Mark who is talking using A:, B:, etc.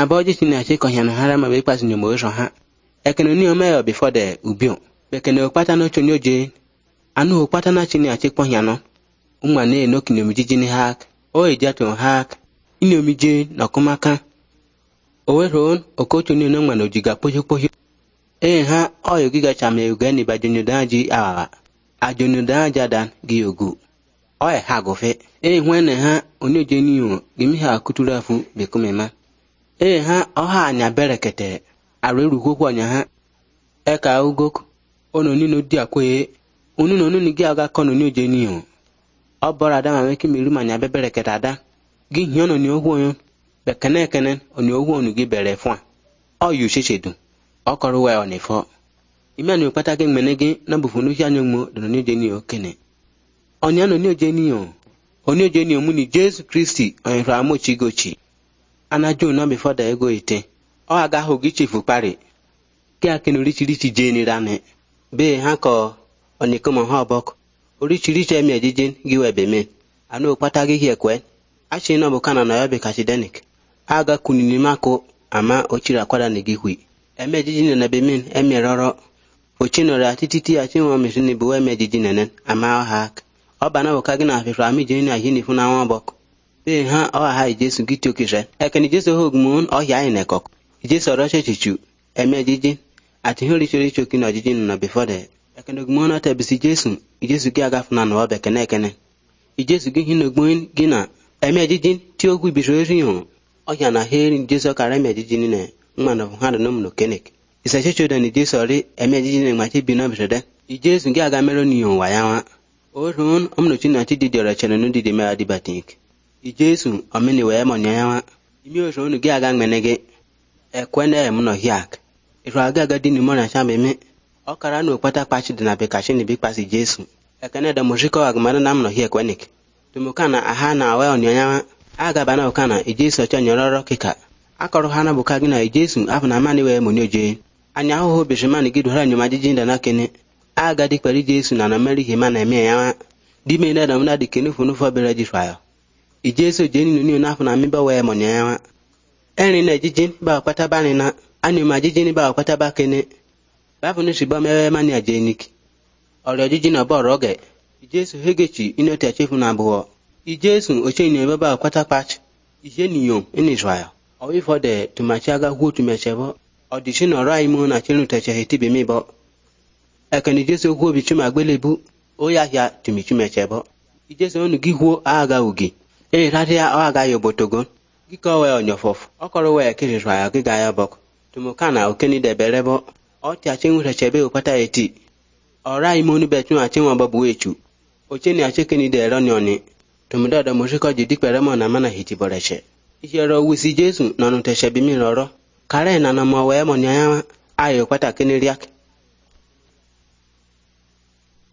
A: boji chini achi ko hiana hara ma be pas ni mo so ha ekene ni o me before the ubio bekene okpata no chonyo je anu okpata na chini achi ko hiano umma ne no kini omiji ni hak o ejato hak ini omije na kumaka oweron okocho ni no ngano jiga pojo ha oyo giga chame ugani ba jonyo daji ajonyo daja dan giyogu oye ha gofe nwene ha onyo je ni o gimi ha kuturafu bekumema ha oha anya berekete areru kwokwo anya ha eka ugok ono ni no di akwe onu no ni gi aga kono ni oje ni o obora da ma meki miru manya berekete ada gi hiono ni ogwo yo bekene oni ogwo onu gi bere fun oyu shechedu okoro we onifo imani opata ge menege na bufunu hyanyomo do ni oje ni o kene onya no ni oje ni o oni oje ni o mu ni Jesus Christi onra mo chigochi anajo na before the ego ite o aga ho gi chifu pare ki akinu richi je ni rane be ha ko onikomo ha obok orichi emi ejijin gi webe me anu opata ge hiekwe achi no bukana na yobe kasidenik aga kunini mako ama ochira kwada ni gihui eme ejijin na be men emiroro ochinora tititi achi wo misini bu eme ejijin nenen ama ha obana okagi na afifu ami je ni ahini funa won obok be ha o ha Jesu gitu kire ekeni Jesu hogmun o ya inekok Jesu ro chechichu eme ejijin ati hori chori kina ejijin na before the ekeni hogmun ata bisi Jesu gi aga funa no obe kene Jesu gi hinogmun gina eme ejijin ti ogwu biro riyon o ya na heri Jesu kara eme ejijin ne mmano handa no mno kenek isa checho da ni Jesu ri eme ejijin ne mati bi no biro de Jesu gi aga mero ni yon wa yawa orun omno china ti di dora chene no di me adibatik Jesu amini we mo nyawa imi o so nu gi aga menege ekwene mno hiak iro aga di ni mo na chambe me o kara no pata pachi di na be kashi ni bi pasi Jesu ekene da mojiko agmana na mno hiak wenik tumukana aha na we onyawa aga bana okana Jesu cho nyororo kika akoro hana bukagi na Jesu afuna mani we mo nyoje anya ho bishimani gi dora nyuma jijinda na kene aga di pari Jesu na na meri hima na eme yawa di me na da mna di kenu funu fo bere jifayo Jesu jeni ni na afuna mi ba we mo nyawa eni na jijin ba kwata bani na ani ma jijin ba kwata ba kene ba funu shiba mewe mani ajenik oro jijin na bo roge Jesu hegechi inote chefu na bo Jesu oche ni ba kwata patch ije ni yom in Israel owi for the tumachaga hu tumechebo audition ora imu na chenu teche hetibe mi bo ekeni Jesu hu bi chuma gbelebu o ya ya tumichumechebo Jesu onu gi hu aga ugi radia o aga yobotogon gi ko we onyofof okoro we kiri Israel gi ga ya bok tumukana okeni de berebo o ti achenwu rechebe opata eti ora imu nu betu achenwu babu echu ocheni achekeni de ronioni tumuda da mojiko jidi peremo na mana hiti boreche ijero wisi Jesu nanu teshebi mi roro kare na na mo we mo nyaya ayo kwata keni riak